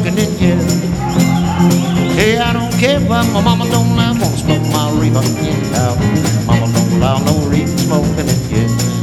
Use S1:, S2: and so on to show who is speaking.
S1: smoking in here. Hey, I don't care what my mama don't, I wanna smoke my reefer anyhow. Mama don't allow no reefer smoking in here.